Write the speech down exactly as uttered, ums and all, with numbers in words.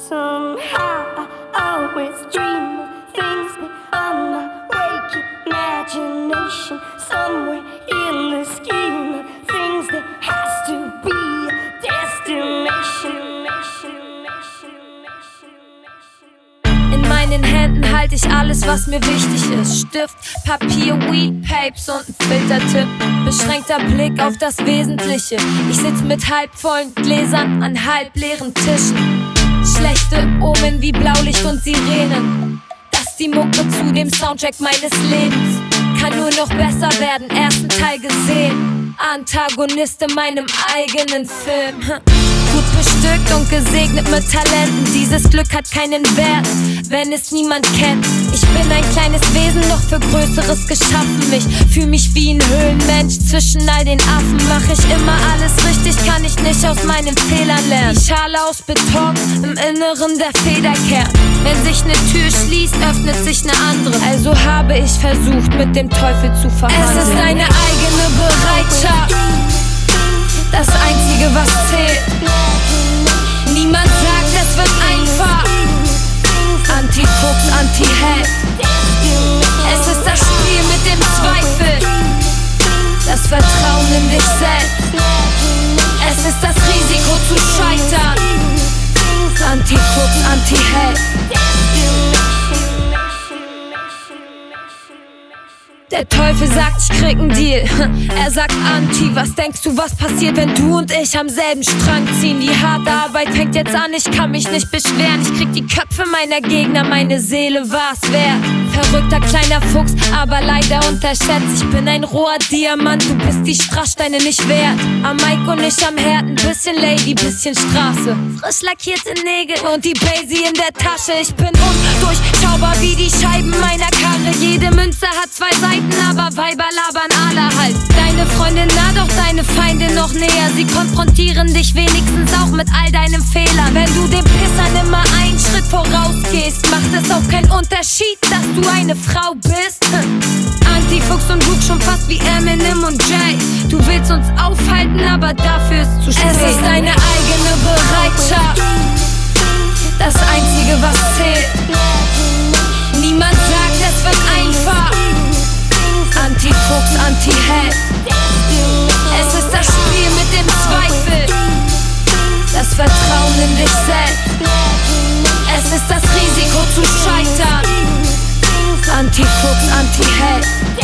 Somehow I always dream of things beyond my waking imagination. Somewhere in the scheme of things there has to be a destination. In meinen Händen halte ich alles, was mir wichtig ist. Stift, Papier, Weed, Papes und ein Filtertipp. Beschränkter Blick auf das Wesentliche. Ich sitz mit halbvollen Gläsern an halbleeren Tischen. Schlechte Omen wie Blaulicht und Sirenen. Das ist die Mucke zu dem Soundtrack meines Lebens. Kann nur noch besser werden, ersten Teil gesehen. Antagonist in meinem eigenen Film. Gut bestückt und gesegnet mit Talenten. Dieses Glück hat keinen Wert, wenn es niemand kennt. Ich bin ein kleines Wesen, doch für Größeres geschaffen. Ich fühl mich wie ein Höhlenmensch zwischen all den Affen. Mach ich immer alles richtig, kann ich nicht aus meinen Fehlern lernen. Die Schale aus Beton, im Inneren der Federkern. Wenn sich ne Tür schließt, öffnet sich ne andere. Also habe ich versucht, mit dem Teufel zu verhandeln. Es ist deine eigene Bereitschaft, das Einzige, was zählt. Niemand sagt, es wird einfach. Anti-Fuchs, Anti-Held. Es ist das Spiel mit dem Zweifel, das Vertrauen in dich selbst. Es ist das Risiko zu scheitern. Anti-Fuchs, Anti-Held. Der Teufel sagt, ich krieg nen Deal. Er sagt Anti, was denkst du, was passiert, wenn du und ich am selben Strang ziehen? Die harte Arbeit fängt jetzt an, ich kann mich nicht beschweren. Ich krieg die Köpfe meiner Gegner, meine Seele war's wert. Verrückter kleiner Fuchs, aber leider unterschätzt. Ich bin ein roher Diamant, du bist die Strasssteine nicht wert. Am Mic und nicht am Herd, ein bisschen Lady, bisschen Straße. Frisch lackierte Nägel und die Basie in der Tasche. Ich bin undurchschaubar wie die Scheiben meiner Karre. Jede Münze hat zwei Seiten, aber Weiber labern alle halt. Deine Freundin nah, doch deine Feinde noch näher. Sie konfrontieren dich wenigstens auch mit all deinen Fehlern. Wenn du den Pissern immer einen Schritt vorausgehst, macht es auch keinen Unterschied, dass du eine Frau bist. Anti-Fuchs und Luke schon fast wie Eminem und Jay. Du willst uns aufhalten, aber dafür ist zu spät. Es ist deine eigene Bereitschaft, das Einzige, was zählt. Niemand sagt, es wird einfach. Anti-Fuchs, Anti-Held. Es ist das Spiel mit dem Zweifel, das Vertrauen in dich selbst. Es ist das Risiko zu scheitern. Anti-Fuchs, Anti-Held.